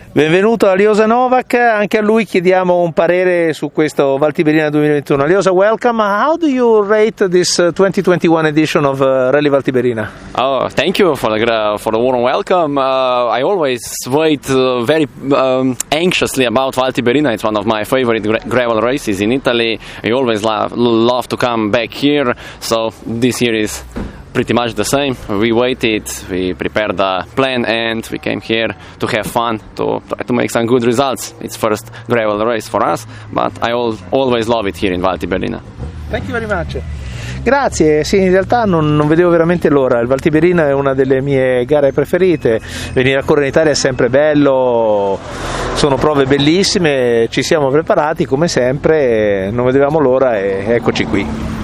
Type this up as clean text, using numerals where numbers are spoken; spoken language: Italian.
Benvenuto a Aljosa Novak, anche a lui chiediamo un parere su questo Val Tiberina 2021. Aljosa, welcome. How do you rate this 2021 edition of Rally Val Tiberina? Oh, thank you for the warm welcome. I always wait very anxiously about Val Tiberina. It's one of my favorite gravel races in Italy. I always love to come back here, so this year is pretty much the same. We waited, we prepared a plan, and we came here to have fun, to try to make some good results. It's first gravel race for us, but I always love it here in Val Tiberina. Thank you very much. Grazie, sì, in realtà non vedevo veramente l'ora. Il Val Tiberina è una delle mie gare preferite, venire a correre in Italia è sempre bello, sono prove bellissime, ci siamo preparati come sempre, non vedevamo l'ora e eccoci qui.